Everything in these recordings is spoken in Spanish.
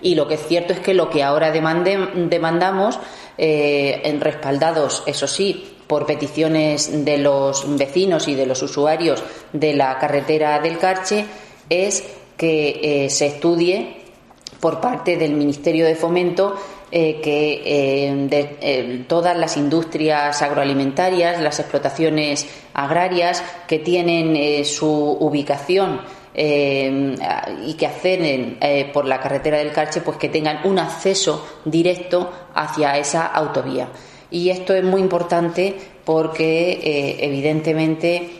Y lo que es cierto es que lo que ahora demandamos, respaldados, eso sí, por peticiones de los vecinos y de los usuarios de la carretera del Carche, es que se estudie por parte del Ministerio de Fomento todas las industrias agroalimentarias, las explotaciones agrarias que tienen su ubicación y que acceden por la carretera del Carche, pues que tengan un acceso directo hacia esa autovía. Y esto es muy importante porque evidentemente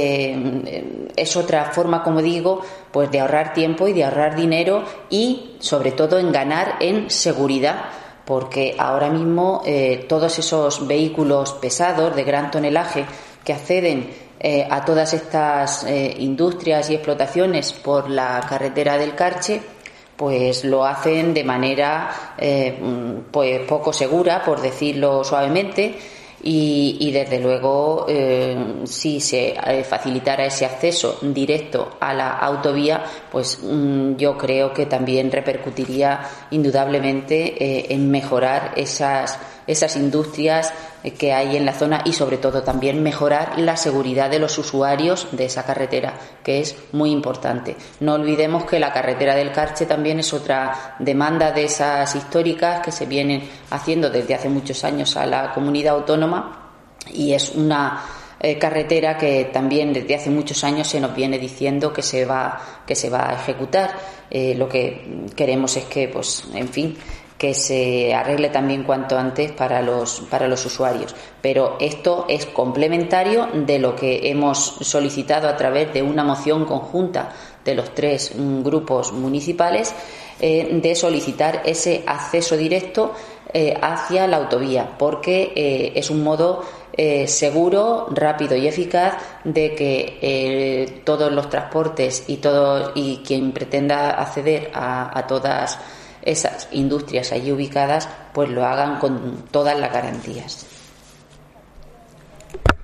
es otra forma, como digo, pues de ahorrar tiempo y de ahorrar dinero y sobre todo en ganar en seguridad, porque ahora mismo todos esos vehículos pesados de gran tonelaje que acceden a todas estas industrias y explotaciones por la carretera del Carche, pues lo hacen de manera pues poco segura, por decirlo suavemente, y desde luego si se facilitara ese acceso directo a la autovía, pues yo creo que también repercutiría indudablemente en mejorar esas industrias que hay en la zona y sobre todo también mejorar la seguridad de los usuarios de esa carretera, que es muy importante. No olvidemos que la carretera del Carche también es otra demanda de esas históricas que se vienen haciendo desde hace muchos años a la comunidad autónoma, y es una carretera que también desde hace muchos años se nos viene diciendo que se va a ejecutar. Lo que queremos es que, pues, en fin, que se arregle también cuanto antes para los usuarios. Pero esto es complementario de lo que hemos solicitado a través de una moción conjunta de los 3 grupos municipales, de solicitar ese acceso directo hacia la autovía, porque es un modo seguro, rápido y eficaz de que todos los transportes y quien pretenda acceder a todas esas industrias allí ubicadas, pues lo hagan con todas las garantías.